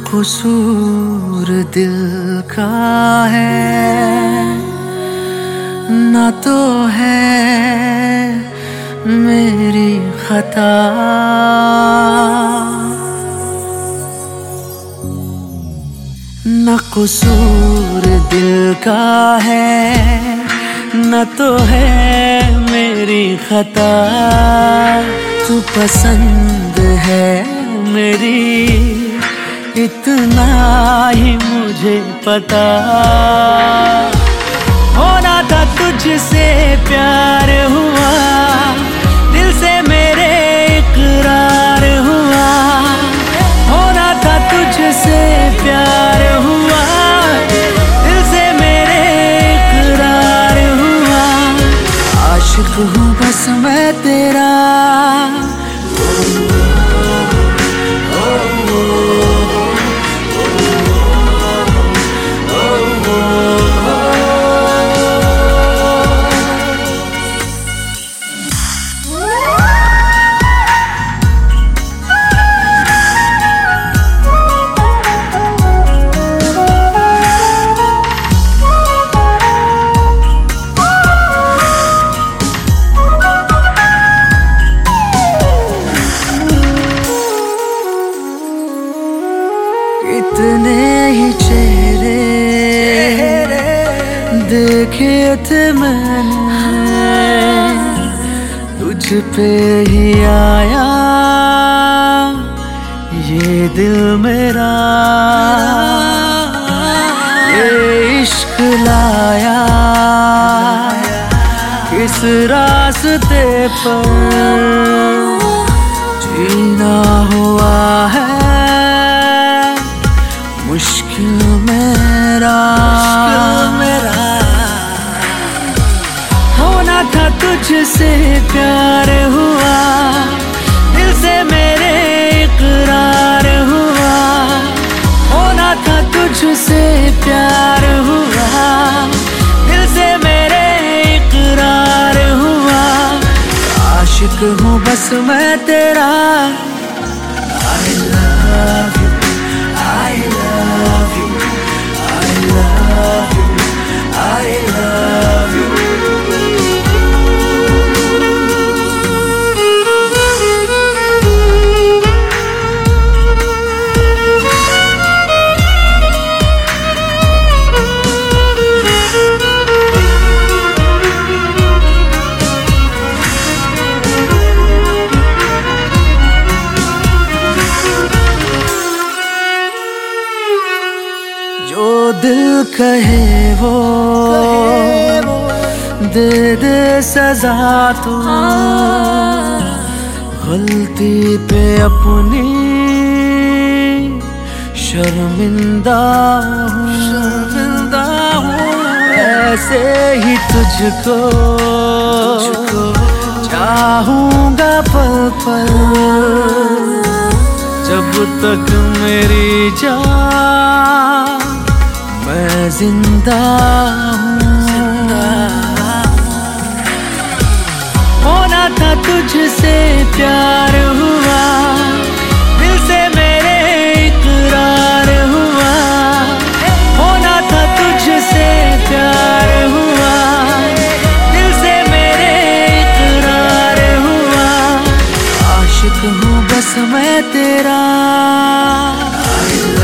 कसूर दिल का है, ना तो है मेरी खता। ना कसूर दिल का है, न तो है मेरी खता। तू पसंद है मेरी, इतना ही मुझे पता। होना था तुझसे प्यार हुआ, दिल से मेरे इकरार हुआ। होना था तुझसे प्यार हुआ, दिल से मेरे इकरार हुआ। आशिक हूँ बस मैं तेरा, इतने ही चेहरे देखे थे मैंने, तुझ पे ही आया ये दिल मेरा। ये इश्क लाया किस रास्ते पर, जीना हुआ है मुश्किल मेरा। होना था तुझसे प्यार हुआ, दिल से मेरे इकरार हुआ। होना था तुझसे प्यार हुआ, दिल से मेरे इकरार हुआ। आशिक हूँ बस मैं तेरा। I love you, I love you, I love you, I love you। जो दिल कहे वो दे दे सजा तू। गलती पे अपनी शर्मिंदा हूँ। ऐसे ही तुझको चाहूँगा पल पल, जब तक मेरी जान मैं जिंदा हूँ। होना था तुझसे प्यार हुआ, दिल से मेरे इकरार हुआ। होना था तुझसे प्यार हुआ, दिल से मेरे इकरार हुआ। आशिक हूँ बस मैं तेरा।